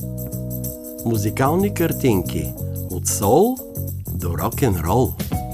Музикални картинки от соул до рок-н-рол.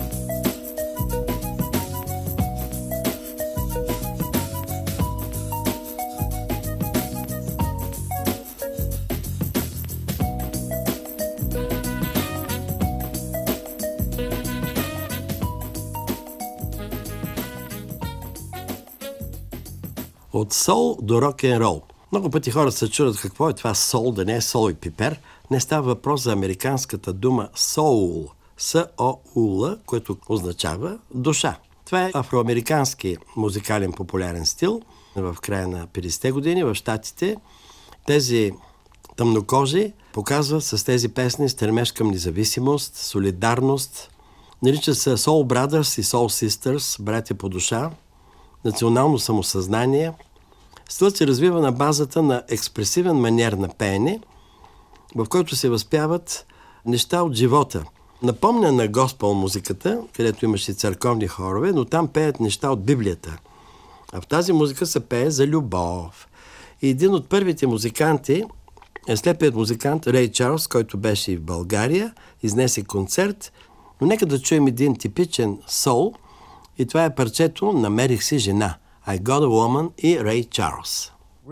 От сол до рок-н-рол. Много пъти хората се чудят какво е това сол, да не е сол и пипер. Не става въпрос за американската дума soul, S-O-U-L, което означава душа. Това е афроамерикански музикален популярен стил в края на 50-те години в Щатите. Тези тъмнокожи показват с тези песни стремеж към независимост, солидарност. Наричат се Soul Brothers и Soul Sisters, братя по душа, национално самосъзнание. Стилът се развива на базата на експресивен маниер на пеене, в който се възпяват неща от живота. Напомня на госпел музиката, където имаше църковни хорове, но там пеят неща от Библията. А в тази музика се пее за любов. И един от първите музиканти е слепият музикант Рей Чарлз, който беше и в България, изнесе концерт. Но нека да чуем един типичен сол, и това е парчето "Намерих си жена". I Got a Woman и Рей Чарлз.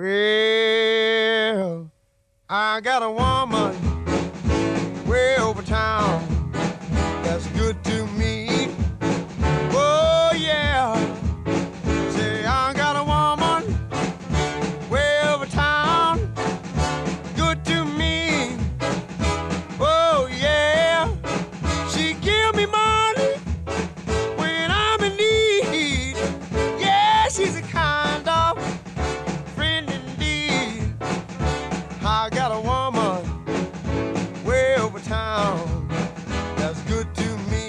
Well, I got a woman way over town that's good to me. Oh yeah, say I got a woman way over town good to me. Oh yeah, she give me money when I'm in need. Yeah, she's a kind of friend indeed. I got a woman way over town that's good to me.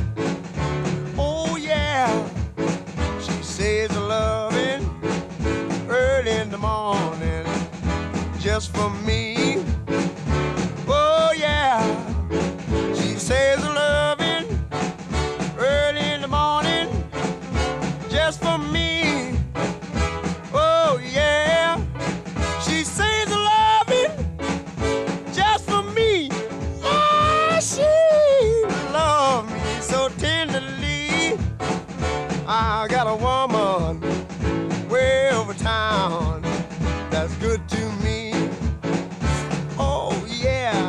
Oh yeah, she says a loving early in the morning just for me. Oh yeah, she says a loving early in the morning just for me. Oh yeah, she says a loving just for me. Yeah, she loves me so tenderly. I got a woman way over town that's good to me. Oh yeah.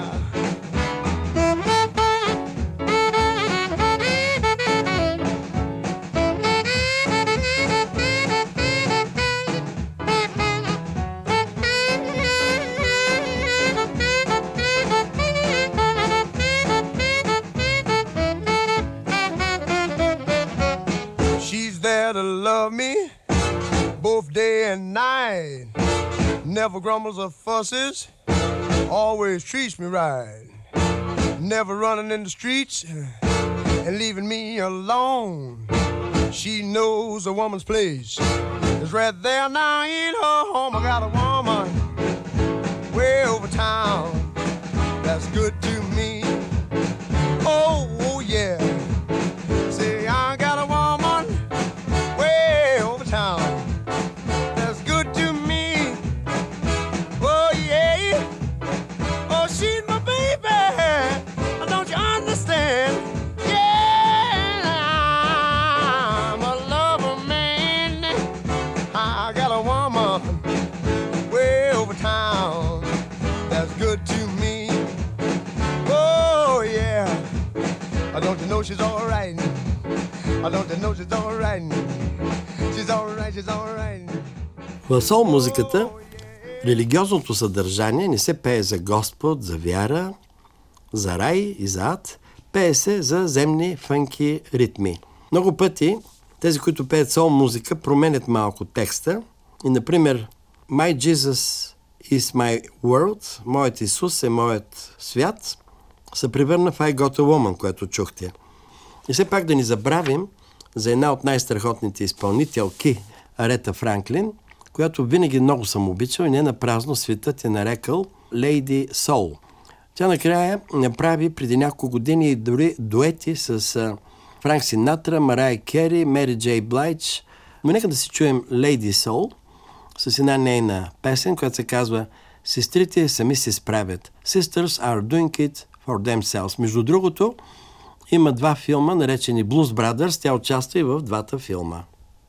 She's there to love me both day and night. Never grumbles or fusses, always treats me right. Never running in the streets and leaving me alone. She knows a woman's place is right there now in her home. I got a woman way over town that's good to me. Oh yeah, say I got a woman way over town that's good to me. Oh yeah, oh she's my baby, don't you understand? Yeah, I'm a lover man. I got a woman way over town that's good to me. Oh yeah, don't you know she's all right? Don't you know she's all right? She's all right, she's all right. В сол музиката религиозното съдържание не се пее за Господ, за вяра, за рай и за ад. Пее се за земни фънки ритми. Много пъти тези, които пеят сол музика, променят малко текста. И, например, My Jesus is my world, моят Исус е моят свят, се превърна в I Got a Woman, което чухте. И все пак да ни забравим за една от най-страхотните изпълнителки, Арета Франклин, която винаги много съм обичал и не напразно светът е нарекал Lady Soul. Тя накрая направи преди няколко години дори дуети с Франк Синатра, Марая Кери, Мери Джей Блайдж. Но нека да си чуем Lady Soul с една нейна песен, която се казва сестрите сами се справят. Sisters are doing it for themselves. Между другото, има 2 филма, наречени Blues Brothers. Тя участва и в 2 филма.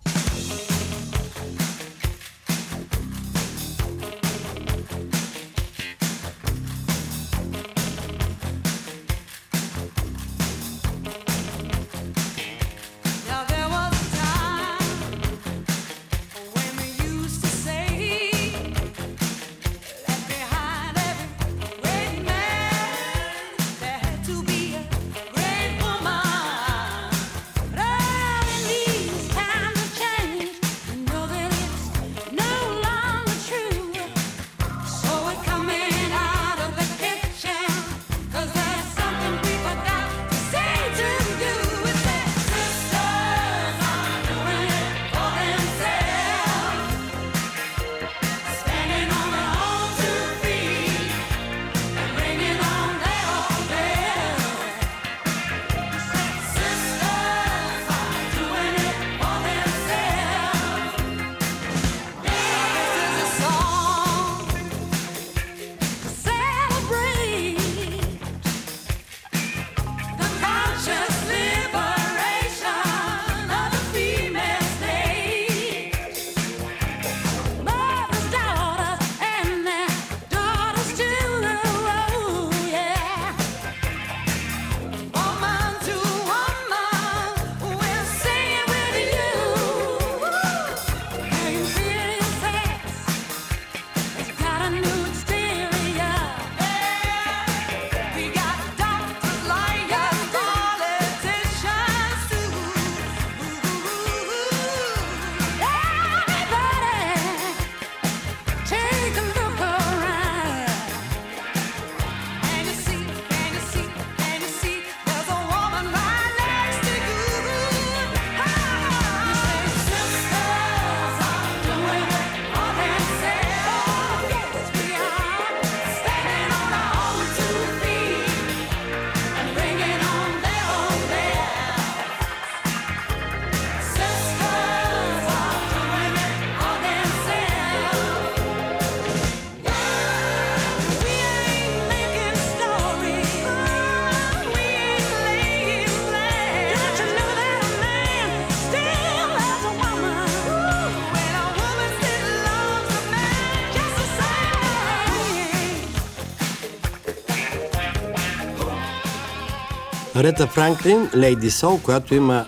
Арета Франклин, Лейди Сол, която има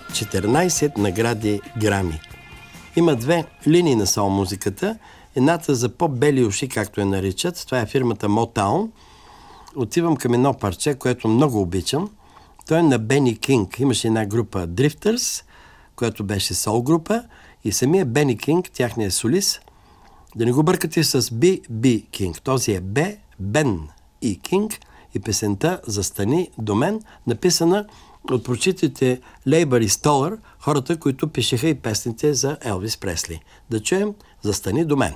14 награди Грами. Има 2 линии на сол музиката. Едната за по-бели уши, както я наричат. Това е фирмата Motown. Отивам към едно парче, което много обичам. Той е на Бени Кинг. Имаше една група Drifters, която беше сол група, и самия Бени Кинг, тяхният солист. Да не го бъркате с B.B. Кинг. Този е Бен и Кинг, и песента "Застани до мен", написана от прочитите Лейбър и Столър, хората, които пишеха и песните за Елвис Пресли. Да чуем "Застани до мен".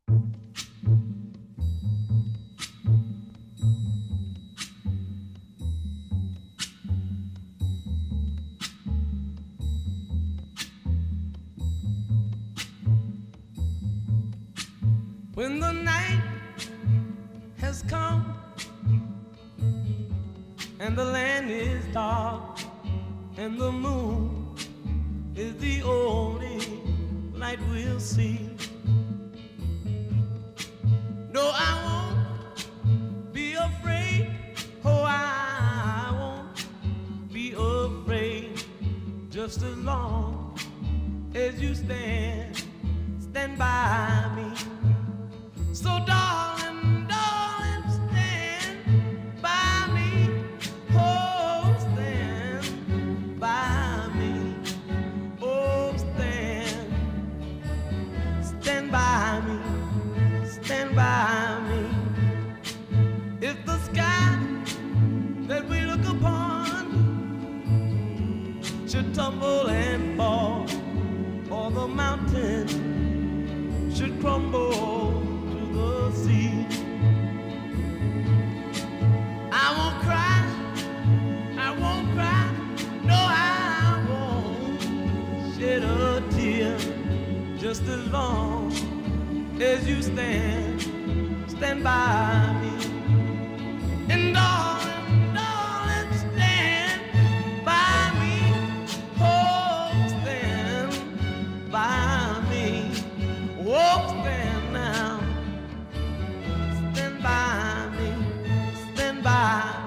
When the night has come and the land is dark and the moon is the only light we'll see. No, I won't be afraid. Oh, I won't be afraid. Just as long as you stand by me. So darling, darling, stand by me. Oh, stand by me. Oh, stand by me. Stand by me. If the sky that we look upon should tumble and fall, or the mountain should crumble the sea, I won't cry, no, I won't shed a tear, just as long as you stand stand by me. And darling, darling, stand by me. Oh, stand by me. Oh, stand now. Stand by me. Stand by me.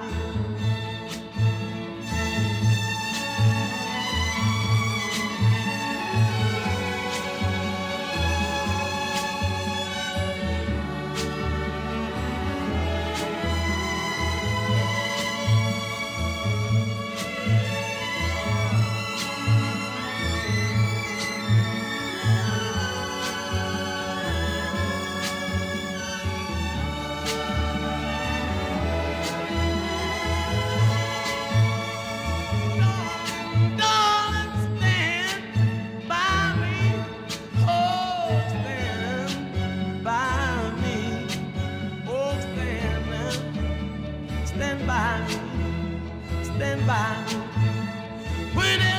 Darling, stand by me. Oh, stand by me. Oh, stand now. Stand by me. Stand by me. When